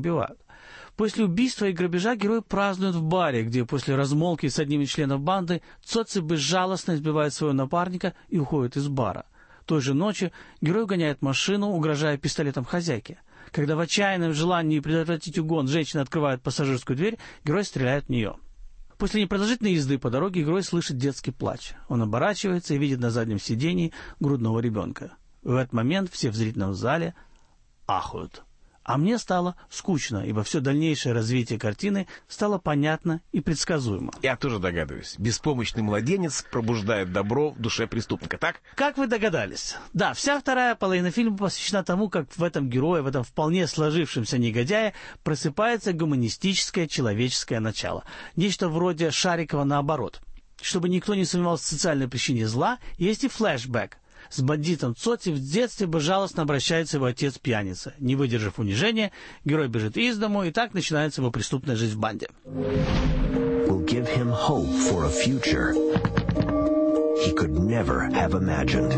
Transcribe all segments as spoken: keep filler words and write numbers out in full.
убивают. После убийства и грабежа герой празднует в баре, где после размолвки с одним из членов банды Цоци безжалостно избивает своего напарника и уходит из бара. Той же ночью герой угоняет машину, угрожая пистолетом хозяйке. Когда в отчаянном желании предотвратить угон женщина открывает пассажирскую дверь, герой стреляет в нее. После непродолжительной езды по дороге герой слышит детский плач. Он оборачивается и видит на заднем сидении грудного ребенка. В этот момент все в зрительном зале ахают. А мне стало скучно, ибо все дальнейшее развитие картины стало понятно и предсказуемо. Я тоже догадываюсь. Беспомощный младенец пробуждает добро в душе преступника, так? Как вы догадались? Да, вся вторая половина фильма посвящена тому, как в этом герое, в этом вполне сложившемся негодяе просыпается гуманистическое человеческое начало. Нечто вроде Шарикова наоборот. Чтобы никто не сомневался в социальной причине зла, есть и флешбэк. С бандитом Цоци в детстве безжалостно обращается его отец-пьяница. Не выдержав унижения, герой бежит из дому, и так начинается его преступная жизнь в банде. Will give him hope for a future he could never have imagined.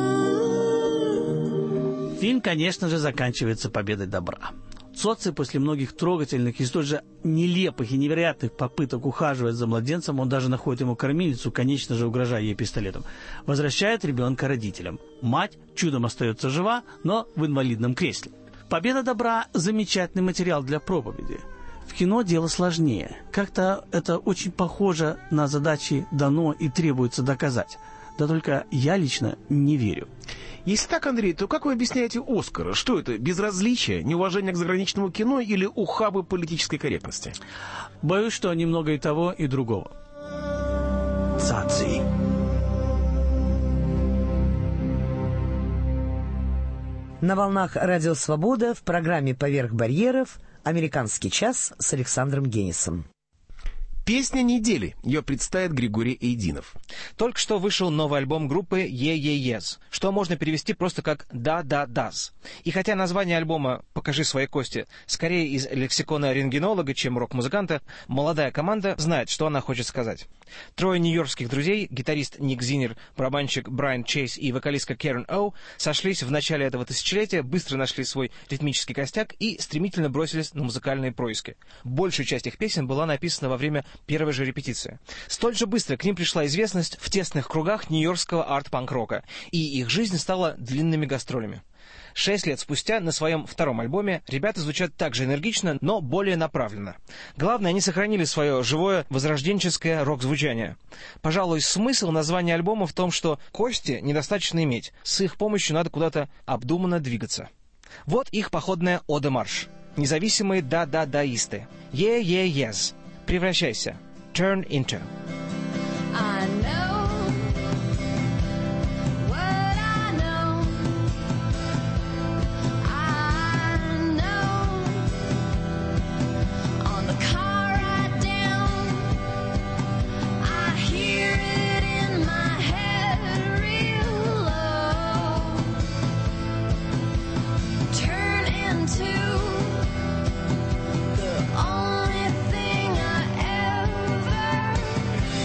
Фильм, конечно же, заканчивается победой добра. Цоци после многих трогательных и столь же нелепых и невероятных попыток ухаживать за младенцем, он даже находит ему кормилицу, конечно же, угрожая ей пистолетом, возвращает ребенка родителям. Мать чудом остается жива, но в инвалидном кресле. Победа добра – замечательный материал для проповеди. В кино дело сложнее. Как-то это очень похоже на задачи дано и требуется доказать. Да только я лично не верю. Если так, Андрей, то как вы объясняете «Оскар»? Что это, безразличие, неуважение к заграничному кино или ухабы политической корректности? Боюсь, что немного и того, и другого. Цоци. На волнах «Радио Свобода» в программе «Поверх барьеров» «Американский час» с Александром Генисом. Песня недели. Ее представит Григорий Эйдинов. Только что вышел новый альбом группы «Yeah Yeah Yes», что можно перевести просто как «Да Да Даз». И хотя название альбома «Покажи свои кости» скорее из лексикона рентгенолога, чем рок-музыканта, молодая команда знает, что она хочет сказать. Трое нью-йоркских друзей, гитарист Ник Зиннер, барабанщик Брайан Чейз и вокалистка Кэрен Оу, сошлись в начале этого тысячелетия, быстро нашли свой ритмический костяк и стремительно бросились на музыкальные происки. Большая часть их песен была написана во время первой же репетиции. Столь же быстро к ним пришла известность в тесных кругах нью-йоркского арт-панк-рока, и их жизнь стала длинными гастролями. Шесть лет спустя на своем втором альбоме ребята звучат так же энергично, но более направленно. Главное, они сохранили свое живое возрожденческое рок-звучание. Пожалуй, смысл названия альбома в том, что кости недостаточно иметь, с их помощью надо куда-то обдуманно двигаться. Вот их походная ода-марш. Независимые да-да-даисты. Yeah, yeah, yes. Превращайся. Turn into. I know what I know. I know on the car ride down, I hear it in my head real low. Turn into the only thing I ever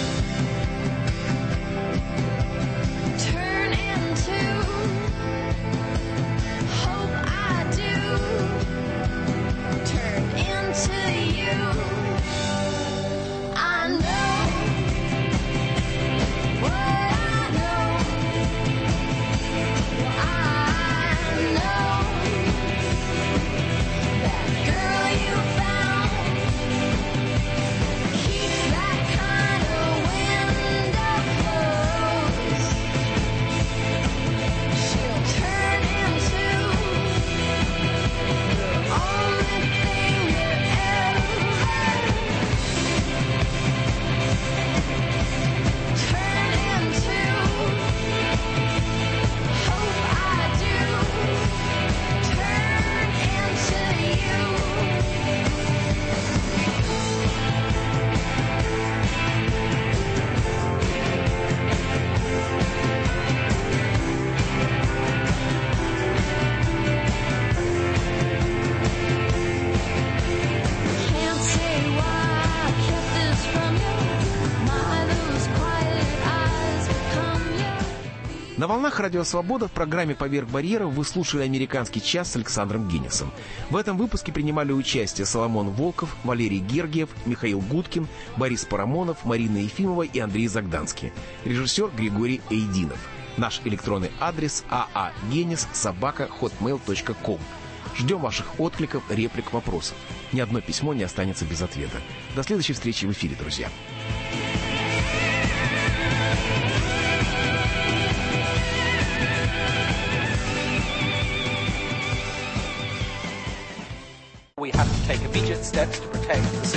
На волнах Радио Свобода в программе «Поверх барьеров» вы слушали «Американский час» с Александром Генисом. В этом выпуске принимали участие Соломон Волков, Валерий Гергиев, Михаил Гудкин, Борис Парамонов, Марина Ефимова и Андрей Загданский. Режиссер Григорий Эйдинов. Наш электронный адрес aagenis собака хотмейл точка ком. Ждем ваших откликов, реплик, вопросов. Ни одно письмо не останется без ответа. До следующей встречи в эфире, друзья. We have to take immediate steps to protect the